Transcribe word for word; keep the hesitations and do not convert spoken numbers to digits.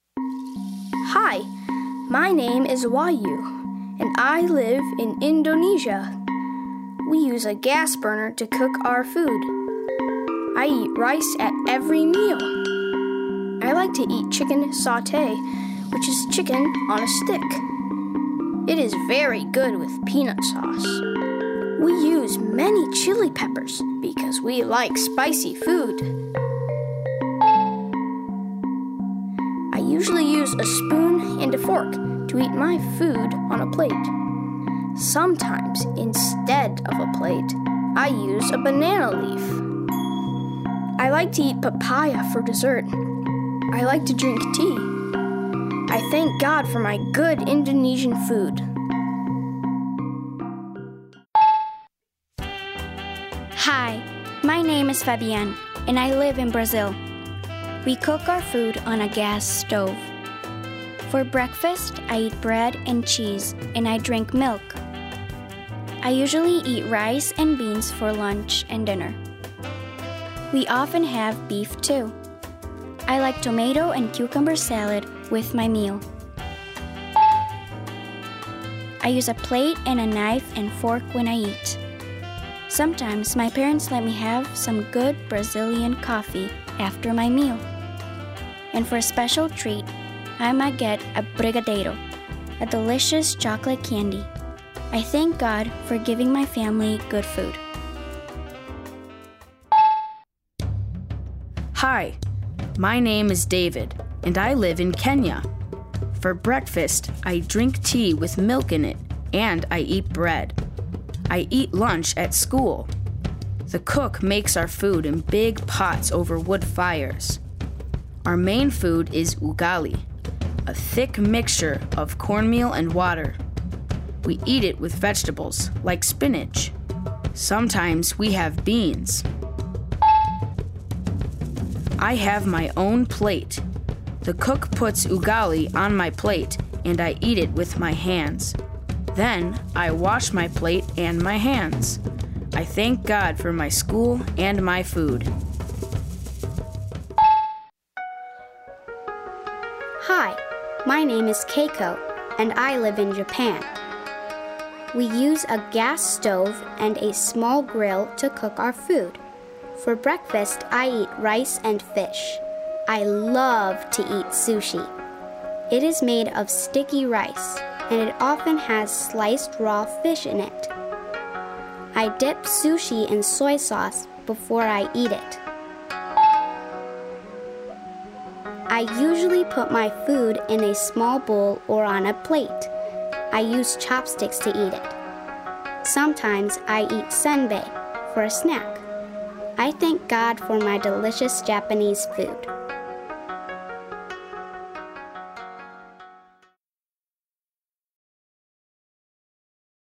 Hi, my name is Wahyu, and I live in Indonesia. We use a gas burner to cook our food. I eat rice at every meal. I like to eat chicken sauté, which is chicken on a stick. It is very good with peanut sauce. We use many chili peppers because we like spicy food. I usually use a spoon and a fork to eat my food on a plate. Sometimes, instead of a plate, I use a banana leaf. I like to eat papaya for dessert. I like to drink tea. I thank God for my good Indonesian food. Hi, my name is Fabian, and I live in Brazil. We cook our food on a gas stove. For breakfast, I eat bread and cheese, and I drink milk. I usually eat rice and beans for lunch and dinner. We often have beef too. I like tomato and cucumber salad with my meal. I use a plate and a knife and fork when I eat. Sometimes my parents let me have some good Brazilian coffee after my meal. And for a special treat, I might get a brigadeiro, a delicious chocolate candy. I thank God for giving my family good food. Hi, my name is David, and I live in Kenya. For breakfast, I drink tea with milk in it, and I eat bread. I eat lunch at school. The cook makes our food in big pots over wood fires. Our main food is ugali, a thick mixture of cornmeal and water. We eat it with vegetables, like spinach. Sometimes we have beans. I have my own plate. The cook puts ugali on my plate, and I eat it with my hands. Then I wash my plate and my hands. I thank God for my school and my food. Hi, my name is Keiko, and I live in Japan. We use a gas stove and a small grill to cook our food. For breakfast, I eat rice and fish. I love to eat sushi. It is made of sticky rice, and it often has sliced raw fish in it. I dip sushi in soy sauce before I eat it. I usually put my food in a small bowl or on a plate. I use chopsticks to eat it. Sometimes I eat senbei for a snack. I thank God for my delicious Japanese food.